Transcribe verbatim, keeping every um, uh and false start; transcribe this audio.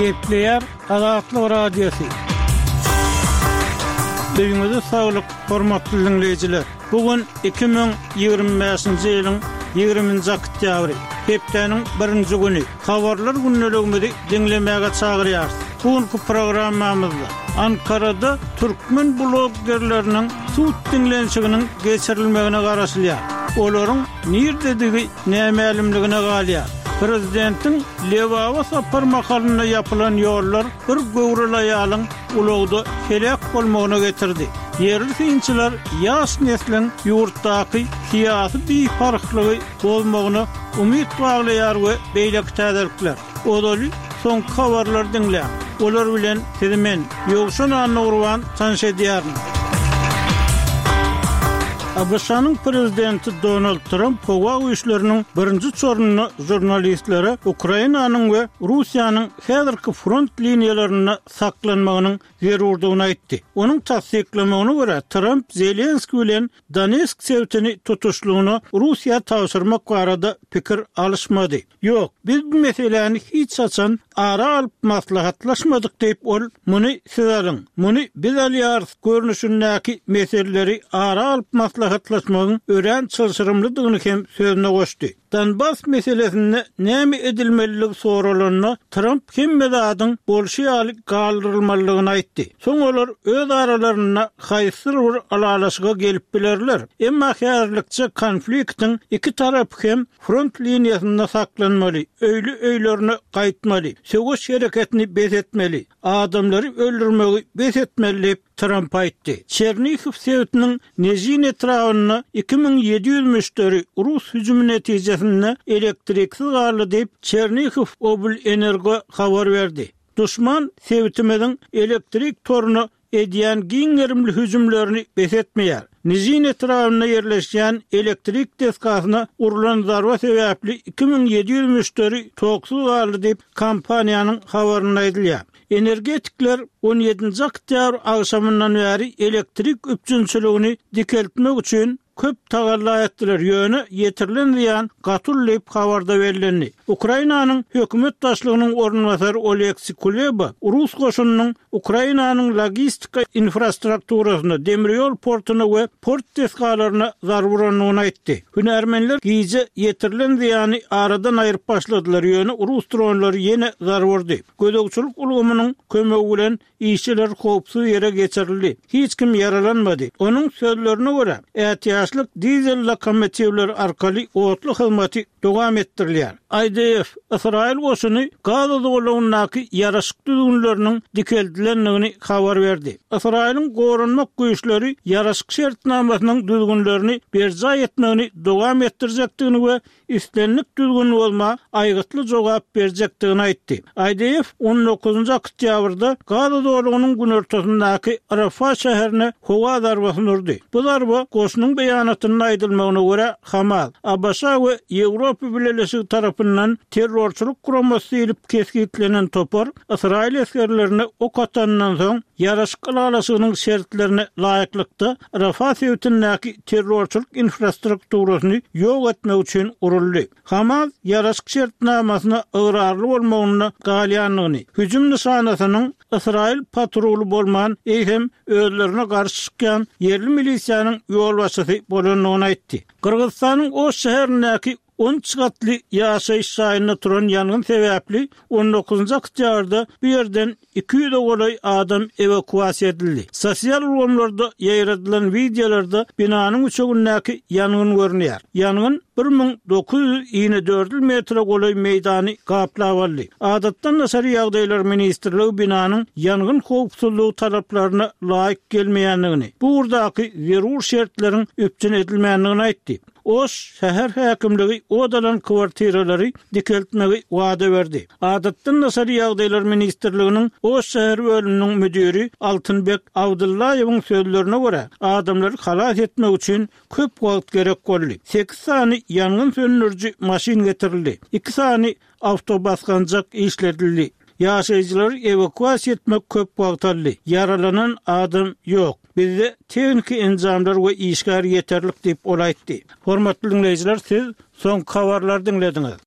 Kepler Azatlyk Radiosu. Düýmede saglyk, hormatly dinleýijiler. Bugün iki bin ýygrimi beşinji ýylyň ýygrimiňji oktýabry. Hepdeniň birinji güni. Habarlar günnelegimizde dinlemäge çagyrýar. Bugünkü programmamyzda Ankara'da Türkmen bloggerleriniň suut dinlenşiginiň geçirilmegine garaşylýar. Olaryň nirdedigi nämelimligine galýar. Prezidentin Lewaba sapar makalyna yapılan yollar bir gowrulaýalyň ulagda helak bolmagyna getirdi. Yerli synçylar ýaş neslin ýurtdaky syýasy bifarklygy bolmagyna umyt baglaýar we beýlek täderlikler. Odaly son habarlar dinleýär. Olar bilen sizimen ýogşan anurwan tanşedýärmi? Abşanyň prezidenti Donald Trump hova güýçleriniň birinji çornuny jurnalistlere Ukrainanyň we Russiýanyň häzirki front liniýalaryna saklanmagynyň zerurdygyny aýtdy. Onuň tasdiklemegine görä Trump Zelenski bilen Donetsk sewtini tutuşlugyny Russiýa taşyrmak barada pikir alışmady. Ýok, biz bu meseleni hiç açan ara alyp maslahatlaşmadyk diýip ol muny sizaryň. Muny biz alýar görnüşindäki meseleleri ara alyp maslahatlaşmagyň ören çylşyrymlydygyny hem sözüne goşdy. Donbas meselesinde näme edilmeligi soralaryna Trump hemmedadyň bolşeýalik galdyrylmalygyny aýtdy. Soň olar öz aralaryna haýsyr bir alalaşyga gelip bilerler. Emma häzirlikçe konfliktiň iki tarapy hem front liniýasynda saklanmaly, öýlü öýlerini gaýtmaly, söwüş hereketini bezetmeli, adamlary öldürmegi bezetmeli Trump aýtdy. Çernihiv sewtiniň Nezhin etrawyna iki bin ýedi ýüz müşteri Rus hüjümi netijesinde elektriksiz garly diýip Çernihiv Obl Energo habar berdi. Düşman sewtimiň elektrik torunu edýän giňerimli hüjümlerini besetmeýär. Nezhin etrawyna ýerleşýän elektrik deskasyna urulan zarba sebäpli iki bin ýedi ýüz müşteri toksuz garly diýip kompaniýanyň habaryna aýdylýar. Energetikler on ýedinji oktýabr agşamyndan bäri elektrik üçinçiligini dikeltmek üçin köp tagalla etdiler. Ýöne ýetirilen ziýan gatullyp habarda berildi. Ukrainanyň hökümet başlygynyň ornwasary Oleksiy Kuleba Rus goşunynyň Ukrainanyň logistika infrastrukturasyna, demiryol portuny we port deskalaryna zarar berýändigini aýtdy. Hünärmenler giýje ýetirilen ziýany aradan aýryp başladylar. Ýöne Rus dronlary ýene zarar berdi. Gödekçilik ulgamynyň kömegi bilen işçiler howpsuz ýere geçirildi. Hiç kim yaralanmady. Onuň sözlerine görä, ätiýaşlyk dizel lokomotivler arkaly otly hyzmaty dowam etdirilýär. I D F Israil goşuny Gaza dowlatynyň ýaraşyk düzgünleriniň dikeldilenligini habar berdi. Israilň gorunmak güýçleri ýaraşyk şertnamasynyň düzgünlerini berja etmegini dowam etdirjekdigini we üstlenlik düzgün bolma aýgytly jogap berjekdigini aýtdy. I D F on dokuzunji oktýabrda Gaza dowlatynyň günortasyndaky Rafah şäherine howa zarbasyny urdy. Bu zarba goşunyň beýanatynyň aýdylmagyna görä Hamas, Abşa we Ýewropa Birleşigi tarapyndan terrorçuluk guramasy edip keskitlenen topar Israil eskerlerini ok atandan soň ýaraşyk alaşygynyň şertlerine laýyklykda Rafah sewtindäki terrorçuluk infrastrukturasyny ýok etmek üçin uruldy. Hamas ýaraşyk şertnamasyna ygyrarly bolmagyny galýanlygyny, hüjüm nişanasynyň Israil patrulu bolman eýhem özlerine garşy çykýan yerli milisiýanyň ýol başçysy bolanyny aýtdy. Kırgızstanyň o şäherindäki on çykatly ýaşaýyş şaýynyna turan ýangyn sebäpli on dokuzunji oktýabrda bu ýerden iki ýüz golay adam evakuasiýa edildi. Sosial ulgamlarda ýaýradylan videolarda binanyň üçegindäki ýangyn görünýär. Ýangyn bir bin dokuz ýüz ýygrimi dört metre golay meýdany gaplap aldy. Adatdan Näşri ýagdaýlar ministrligi binanyň ýangyn howpsuzlygy talaplaryna laýyk gelmeýändigini, bu urdaky zerur şertleriň öpçün edilmeýändigini aýtdy. Oş şäher häkimligi odalan kwartiralary dikeltmegi wada berdi. Adatdan Näşri ýagdaýlar ministrliginiň Oş şäher bölüminiň müdiri Altynbek Abdullaýewiň sözlerine görä, adamlary halas etmek üçin köp wagt gerek boldy. sekiz sany ýangyn söndürjü maşin getirildi. iki sany awtobasganjak işledildi. Ýaşaýjylary evakuasiýa etmek köp wagt aldy. Yaralanan adam ýok. Bizde teknik enjamlar we işgär ýeterlik diýip olaýtdy. Hormatly dinleýijiler, siz soň habarlar dinlediňiz.